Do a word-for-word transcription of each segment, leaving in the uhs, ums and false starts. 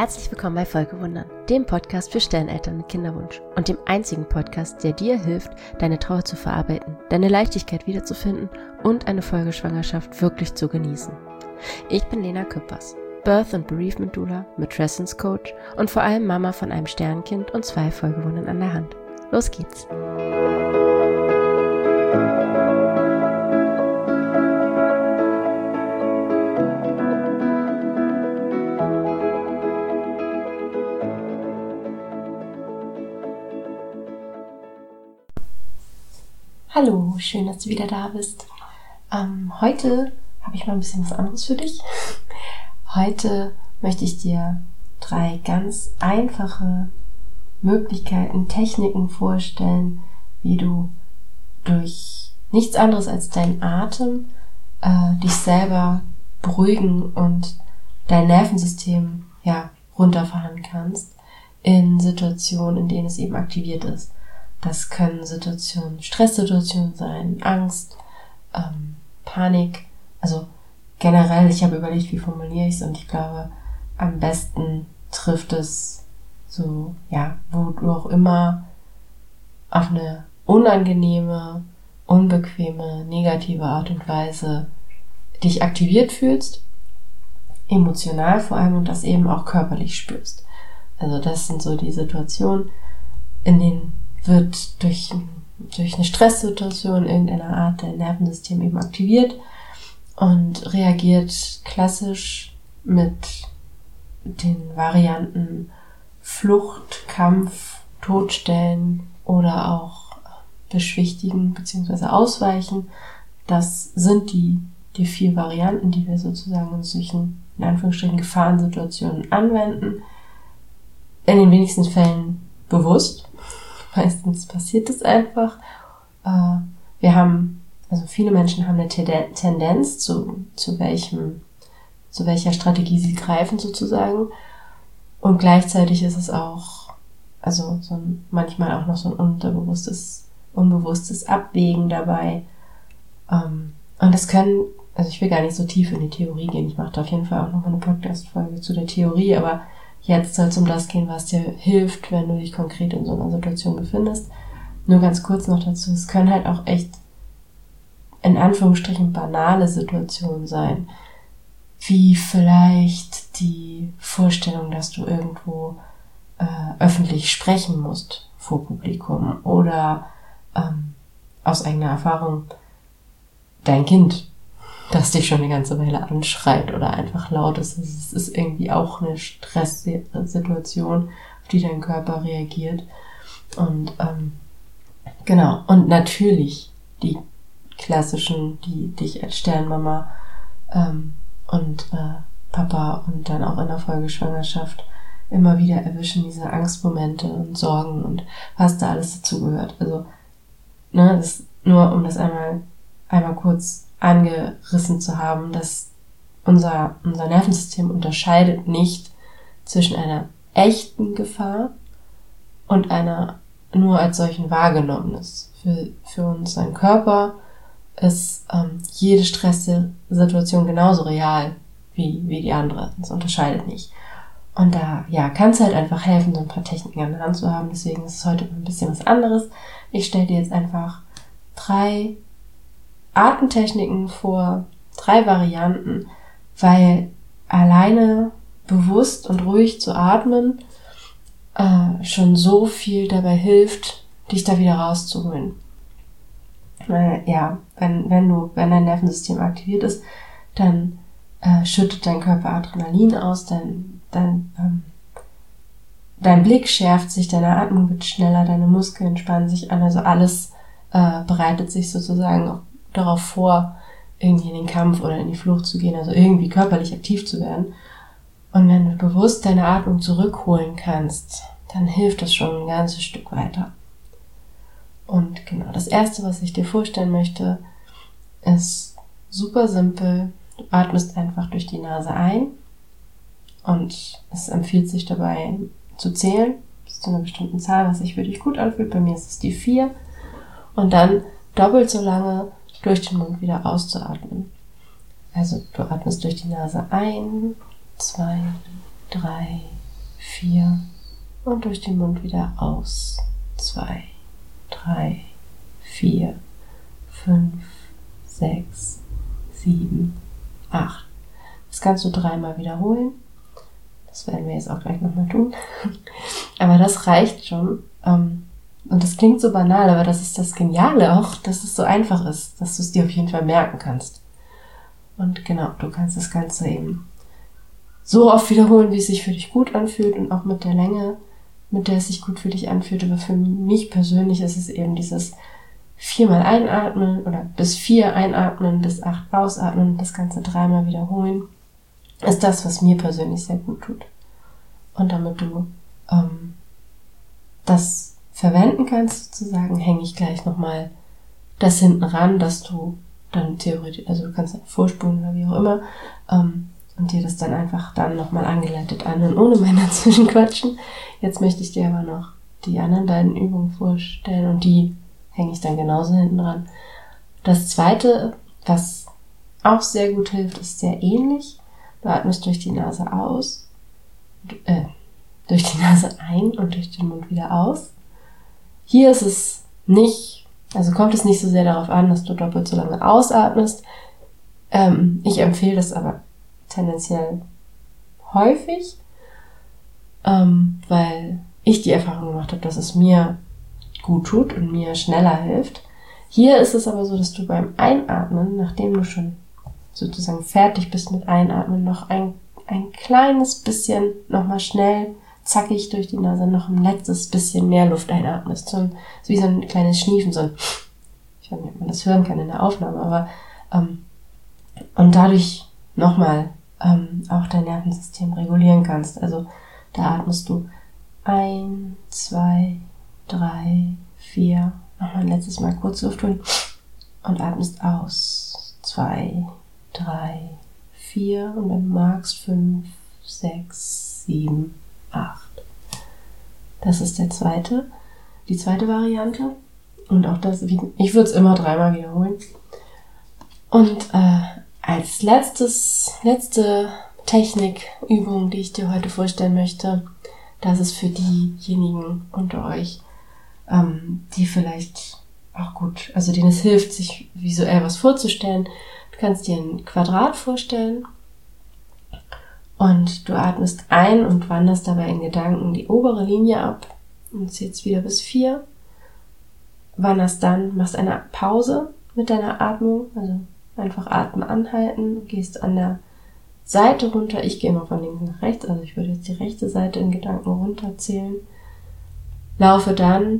Herzlich willkommen bei Folgewundern, dem Podcast für Sterneltern mit Kinderwunsch und dem einzigen Podcast, der dir hilft, deine Trauer zu verarbeiten, deine Leichtigkeit wiederzufinden und eine Folgeschwangerschaft wirklich zu genießen. Ich bin Lena Küppers, Birth- und Bereavement Doula, Matrescence Coach und vor allem Mama von einem Sternkind und zwei Folgewundern an der Hand. Los geht's! Hallo, schön, dass du wieder da bist. Ähm, heute habe ich mal ein bisschen was anderes für dich. Heute möchte ich dir drei ganz einfache Möglichkeiten, Techniken vorstellen, wie du durch nichts anderes als deinen Atem äh, dich selber beruhigen und dein Nervensystem ja runterfahren kannst in Situationen, in denen es eben aktiviert ist. Das können Situationen, Stresssituationen sein, Angst, ähm, Panik. Also generell, ich habe überlegt, wie formuliere ich es, und ich glaube, am besten trifft es so, ja, wo du auch immer auf eine unangenehme, unbequeme, negative Art und Weise dich aktiviert fühlst, emotional vor allem, und das eben auch körperlich spürst. Also das sind so die Situationen, in denen wird durch, durch eine Stresssituation irgendeine Art der Nervensystem eben aktiviert und reagiert klassisch mit den Varianten Flucht, Kampf, Todstellen oder auch beschwichtigen bzw. ausweichen. Das sind die, die vier Varianten, die wir sozusagen in solchen, in Anführungsstrichen, Gefahrensituationen anwenden. In den wenigsten Fällen bewusst. Meistens passiert es einfach. Wir haben, also viele Menschen haben eine Tendenz, zu, zu welchem, zu welcher Strategie sie greifen sozusagen. Und gleichzeitig ist es auch, also so ein, manchmal auch noch so ein unterbewusstes, unbewusstes Abwägen dabei. Und das können, also ich will gar nicht so tief in die Theorie gehen. Ich mache da auf jeden Fall auch noch eine Podcast-Folge zu der Theorie, aber jetzt soll es um das gehen, was dir hilft, wenn du dich konkret in so einer Situation befindest. Nur ganz kurz noch dazu, es können halt auch echt in Anführungsstrichen banale Situationen sein, wie vielleicht die Vorstellung, dass du irgendwo äh, öffentlich sprechen musst vor Publikum oder ähm, aus eigener Erfahrung dein Kind, das dich schon eine ganze Weile anschreit oder einfach laut ist. Es ist irgendwie auch eine Stresssituation, auf die dein Körper reagiert. Und ähm, genau, und natürlich die klassischen, die dich als Sternmama ähm, und äh, Papa und dann auch in der Folgeschwangerschaft immer wieder erwischen, diese Angstmomente und Sorgen und was da alles dazugehört. Also, ne, das nur um das einmal einmal kurz angerissen zu haben, dass unser, unser Nervensystem unterscheidet nicht zwischen einer echten Gefahr und einer nur als solchen wahrgenommenes. Für, für unseren Körper ist ähm, jede Stresssituation genauso real wie, wie die andere. Das unterscheidet nicht. Und da, ja, kann es halt einfach helfen, so ein paar Techniken an der Hand zu haben. Deswegen ist es heute ein bisschen was anderes. Ich stelle dir jetzt einfach drei Atemtechniken vor, drei Varianten, weil alleine bewusst und ruhig zu atmen äh, schon so viel dabei hilft, dich da wieder rauszuholen. Weil, ja, wenn, wenn du, wenn dein Nervensystem aktiviert ist, dann äh, schüttet dein Körper Adrenalin aus, dein, dein, ähm, dein Blick schärft sich, deine Atmung wird schneller, deine Muskeln spannen sich an, also alles äh, bereitet sich sozusagen auch darauf vor, irgendwie in den Kampf oder in die Flucht zu gehen, also irgendwie körperlich aktiv zu werden. Und wenn du bewusst deine Atmung zurückholen kannst, dann hilft das schon ein ganzes Stück weiter. Und genau, das erste, was ich dir vorstellen möchte, ist super simpel. Du atmest einfach durch die Nase ein und es empfiehlt sich dabei zu zählen bis zu einer bestimmten Zahl, was sich für dich gut anfühlt. Bei mir ist es die vier. Und dann doppelt so lange durch den Mund wieder auszuatmen. Also du atmest durch die Nase ein, zwei, drei, vier und durch den Mund wieder aus. zwei, drei, vier, fünf, sechs, sieben, acht. Das kannst du dreimal wiederholen. Das werden wir jetzt auch gleich nochmal tun. Aber das reicht schon. Und das klingt so banal, aber das ist das Geniale auch, dass es so einfach ist, dass du es dir auf jeden Fall merken kannst. Und genau, du kannst das Ganze eben so oft wiederholen, wie es sich für dich gut anfühlt und auch mit der Länge, mit der es sich gut für dich anfühlt. Aber für mich persönlich ist es eben dieses viermal einatmen oder bis vier einatmen, bis acht ausatmen, das Ganze dreimal wiederholen, ist das, was mir persönlich sehr gut tut. Und damit du ähm, das verwenden kannst, sozusagen, hänge ich gleich nochmal das hinten ran, dass du dann theoretisch, also du kannst dann vorspulen oder wie auch immer, ähm, und dir das dann einfach dann nochmal angeleitet anhören, ohne mein Dazwischenquatschen. Jetzt möchte ich dir aber noch die anderen beiden Übungen vorstellen und die hänge ich dann genauso hinten dran. Das zweite, was auch sehr gut hilft, ist sehr ähnlich. Du atmest durch die Nase aus, äh, durch die Nase ein und durch den Mund wieder aus. Hier ist es nicht, also kommt es nicht so sehr darauf an, dass du doppelt so lange ausatmest. Ähm, ich empfehle das aber tendenziell häufig, ähm, weil ich die Erfahrung gemacht habe, dass es mir gut tut und mir schneller hilft. Hier ist es aber so, dass du beim Einatmen, nachdem du schon sozusagen fertig bist mit Einatmen, noch ein, ein kleines bisschen nochmal schnell zackig durch die Nase noch ein letztes bisschen mehr Luft einatmest. So, ein, so wie so ein kleines Schniefen, so ein, ich weiß nicht, ob man das hören kann in der Aufnahme, aber ähm, und dadurch nochmal ähm, auch dein Nervensystem regulieren kannst. Also da atmest du ein, zwei, drei, vier, nochmal ein letztes Mal kurz Luft holen und atmest aus. Zwei, drei, vier und wenn du magst fünf, sechs, sieben, acht. Das ist der zweite, die zweite Variante. Und auch das, ich würde es immer dreimal wiederholen. Und äh, als letztes, letzte Technikübung, die ich dir heute vorstellen möchte, das ist für diejenigen unter euch, ähm, die vielleicht auch gut, also denen es hilft, sich visuell was vorzustellen. Du kannst dir ein Quadrat vorstellen und du atmest ein und wanderst dabei in Gedanken die obere Linie ab und zählst wieder bis vier. Wanderst dann, machst eine Pause mit deiner Atmung, also einfach Atmen anhalten, gehst an der Seite runter. Ich gehe immer von links nach rechts, also ich würde jetzt die rechte Seite in Gedanken runterzählen. Laufe dann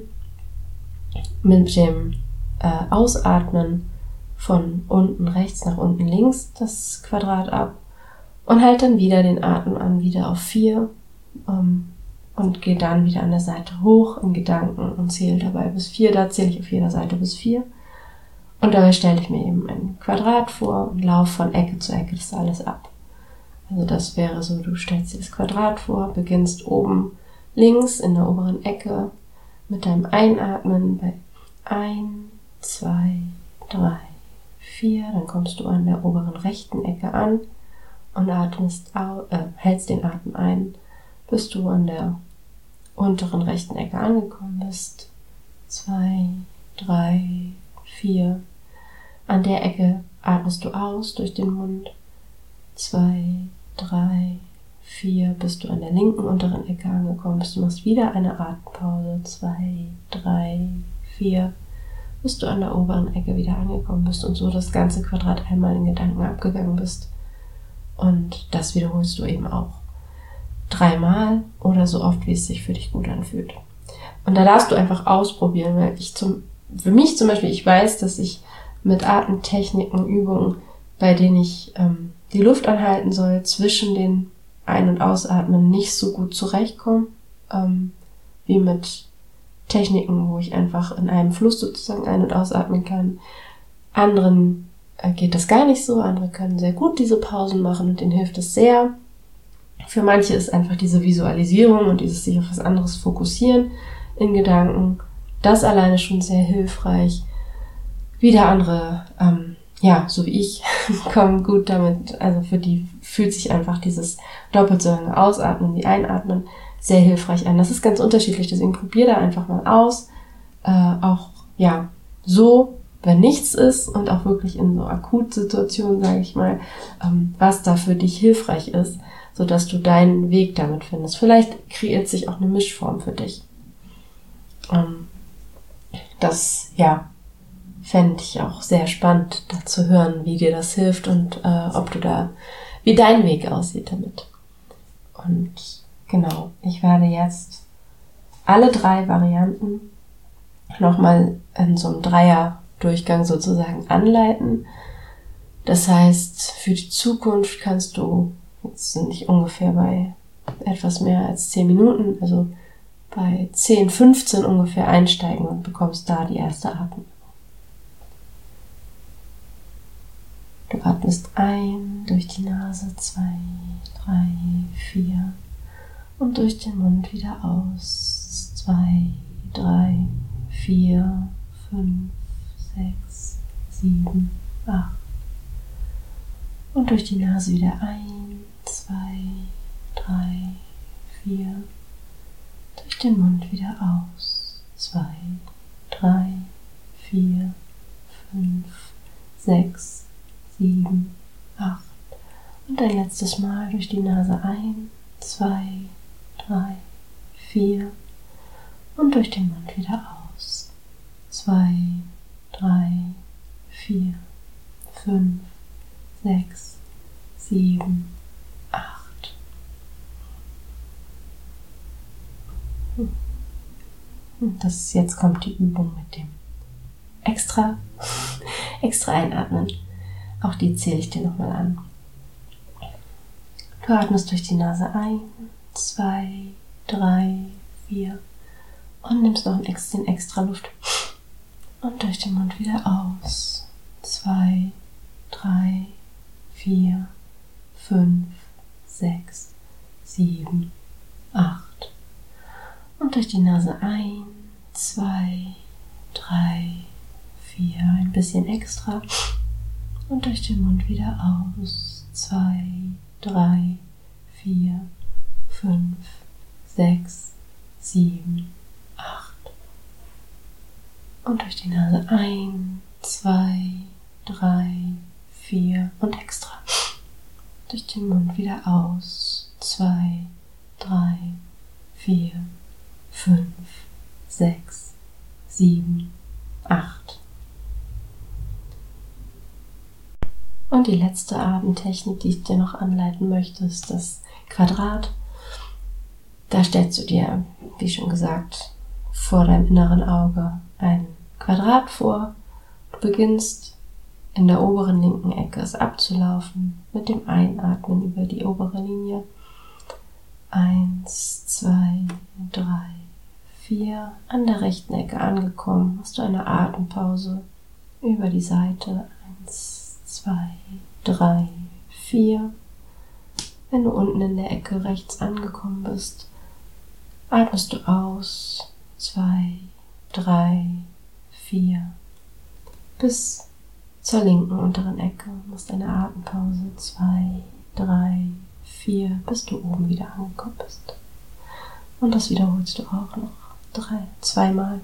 mit dem äh, Ausatmen von unten rechts nach unten links das Quadrat ab und halt dann wieder den Atem an, wieder auf vier ähm, und gehe dann wieder an der Seite hoch in Gedanken und zähle dabei bis vier. Da zähle ich auf jeder Seite bis vier. Und dabei stelle ich mir eben ein Quadrat vor und laufe von Ecke zu Ecke das alles ab. Also das wäre so, du stellst dir das Quadrat vor, beginnst oben links in der oberen Ecke mit deinem Einatmen bei eins, zwei, drei, vier. Dann kommst du an der oberen rechten Ecke an und atmest au- äh, hältst den Atem ein, bis du an der unteren rechten Ecke angekommen bist. zwei, drei, vier. An der Ecke atmest du aus durch den Mund. zwei, drei, vier, bis du an der linken unteren Ecke angekommen bist. Du machst wieder eine Atempause. zwei, drei, vier, bis du an der oberen Ecke wieder angekommen bist und so das ganze Quadrat einmal in Gedanken abgegangen bist. Und das wiederholst du eben auch dreimal oder so oft, wie es sich für dich gut anfühlt. Und da darfst du einfach ausprobieren, weil ich zum, für mich zum Beispiel, ich weiß, dass ich mit Atemtechniken, Übungen, bei denen ich ähm, die Luft anhalten soll, zwischen den Ein- und Ausatmen nicht so gut zurechtkomme, ähm, wie mit Techniken, wo ich einfach in einem Fluss sozusagen ein- und ausatmen kann. Anderen äh, geht das gar nicht so, andere können sehr gut diese Pausen machen und denen hilft es sehr. Für manche ist einfach diese Visualisierung und dieses sich auf was anderes fokussieren in Gedanken, das alleine schon sehr hilfreich. Wieder andere, ähm, ja, so wie ich, kommen gut damit, also für die fühlt sich einfach dieses doppelt so lange Ausatmen wie Einatmen sehr hilfreich an. Das ist ganz unterschiedlich, deswegen probier da einfach mal aus. Äh, auch, ja, so, wenn nichts ist und auch wirklich in so Akutsituationen, sage ich mal, ähm, was da für dich hilfreich ist, sodass du deinen Weg damit findest. Vielleicht kreiert sich auch eine Mischform für dich. Ähm, das, ja, fände ich auch sehr spannend, da zu hören, wie dir das hilft und äh, ob du da, wie dein Weg aussieht damit. Und genau, ich werde jetzt alle drei Varianten nochmal in so einem Dreier-Durchgang sozusagen anleiten. Das heißt, für die Zukunft kannst du, jetzt sind ich ungefähr bei etwas mehr als zehn Minuten, also bei zehn, fünfzehn ungefähr einsteigen und bekommst da die erste Atmung. Du atmest ein durch die Nase, zwei, drei, vier und durch den Mund wieder aus, zwei, drei, vier, fünf, sechs, sieben, acht und durch die Nase wieder ein, zwei, drei, vier, durch den Mund wieder aus, zwei, drei, vier, fünf, sechs, sieben, acht und ein letztes Mal durch die Nase ein, zwei, drei, vier und durch den Mund wieder aus, zwei, drei, vier, fünf, sechs, sieben, acht. Und das, jetzt kommt die Übung mit dem extra, extra einatmen. Auch die zähle ich dir nochmal an. Du atmest durch die Nase ein, zwei, drei, vier und nimmst noch ein bisschen extra Luft. Und durch den Mund wieder aus. zwei, drei, vier, fünf, sechs, sieben, acht. Und durch die Nase ein, zwei, drei, vier, ein bisschen extra. Und durch den Mund wieder aus. zwei, drei, vier, fünf, sechs, sieben, acht. Und durch die Nase ein, zwei, drei, vier und extra. Durch den Mund wieder aus. zwei, drei, vier, fünf, sechs, sieben, acht. Und die letzte Atemtechnik, die ich dir noch anleiten möchte, ist das Quadrat. Da stellst du dir, wie schon gesagt, vor deinem inneren Auge ein Quadrat vor. Du beginnst in der oberen linken Ecke es abzulaufen, mit dem Einatmen über die obere Linie. Eins, zwei, drei, vier. An der rechten Ecke angekommen, hast du eine Atempause über die Seite. Eins, zwei, drei, vier. Wenn du unten in der Ecke rechts angekommen bist, atmest du aus. zwei, drei, vier. Bis zur linken unteren Ecke. Du machst eine Atempause. zwei, drei, vier, bis du oben wieder angekommen bist. Und das wiederholst du auch noch drei, zweimal.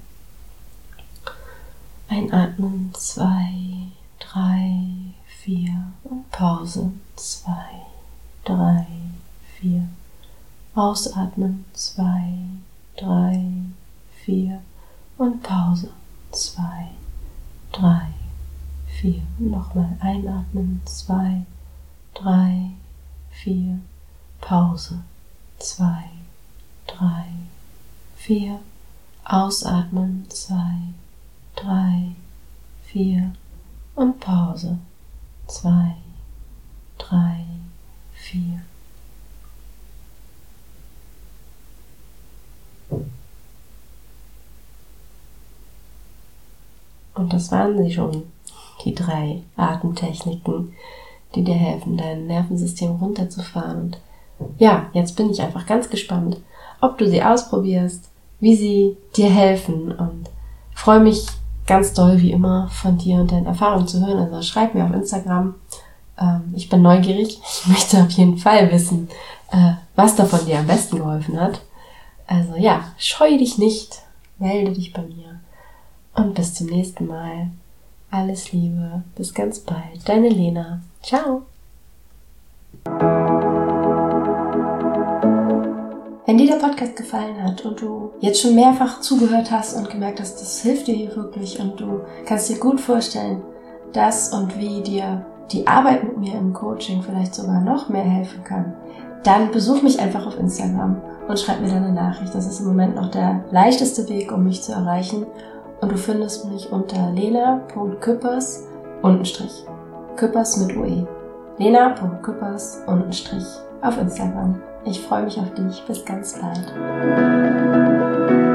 Einatmen, zwei, drei, vier und Pause, zwei, drei, vier. Ausatmen, zwei, drei, vier und Pause, zwei, drei, vier. Nochmal einatmen, zwei, drei, vier, Pause, zwei, drei, vier. Ausatmen, zwei, drei, vier und Pause, zwei, drei, vier. Und das waren sie schon, die drei Atemtechniken, die dir helfen, dein Nervensystem runterzufahren. Und ja, jetzt bin ich einfach ganz gespannt, ob du sie ausprobierst, wie sie dir helfen, und freue mich ganz doll, wie immer, von dir und deinen Erfahrungen zu hören. Also schreib mir auf Instagram. Ähm, ich bin neugierig. Ich möchte auf jeden Fall wissen, äh, was davon dir am besten geholfen hat. Also ja, scheue dich nicht, melde dich bei mir und bis zum nächsten Mal. Alles Liebe, bis ganz bald. Deine Lena. Ciao. Wenn dir der Podcast gefallen hat und du jetzt schon mehrfach zugehört hast und gemerkt hast, das hilft dir hier wirklich und du kannst dir gut vorstellen, dass und wie dir die Arbeit mit mir im Coaching vielleicht sogar noch mehr helfen kann, dann besuch mich einfach auf Instagram und schreib mir deine Nachricht. Das ist im Moment noch der leichteste Weg, um mich zu erreichen. Und du findest mich unter lena punkt küppers untenstrich. Küppers mit U E. lena punkt küppers untenstrich auf Instagram. Ich freue mich auf dich. Bis ganz bald.